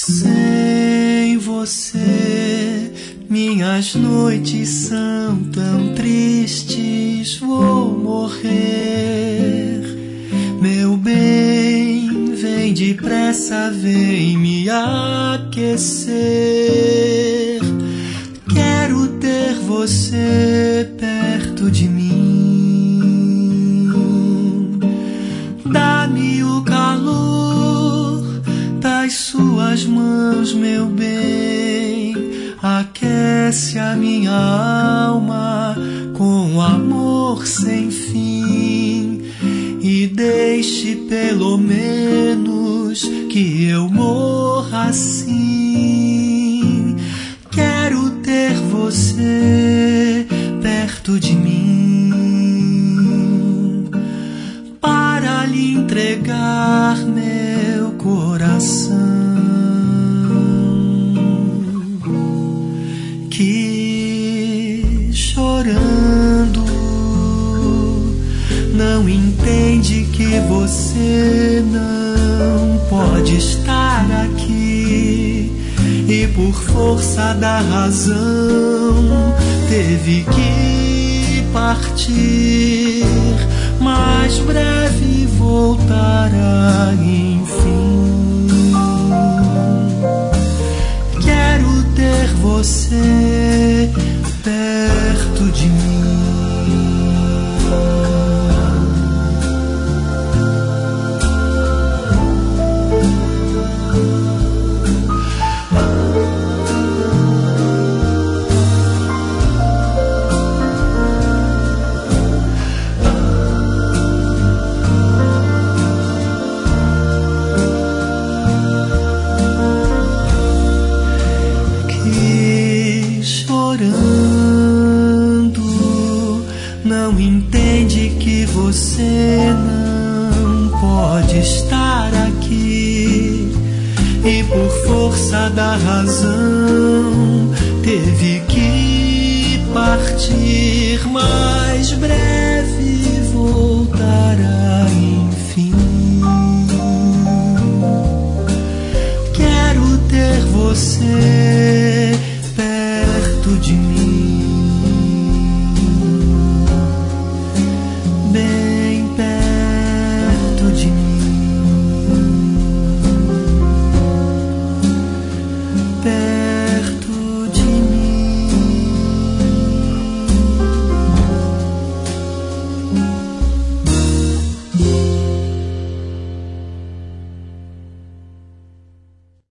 Sem você, minhas noites são tão tristes, vou morrer. Meu bem, vem depressa, vem me aquecer. Quero ter você perto de mim. Dá-me o calor das suas mãos, meu bem. Aquece a minha alma com amor sem fim. E deixe pelo menos que eu morra assim. Quero ter você perto de mim para lhe entregar meu coração, que chorando não entende que você não pode estar aqui e por força da razão teve que partir, mas breve voltará enfim. Quero ter você perto de mim. Não entende que você não pode estar aqui e por força da razão teve que partir, mas breve voltará.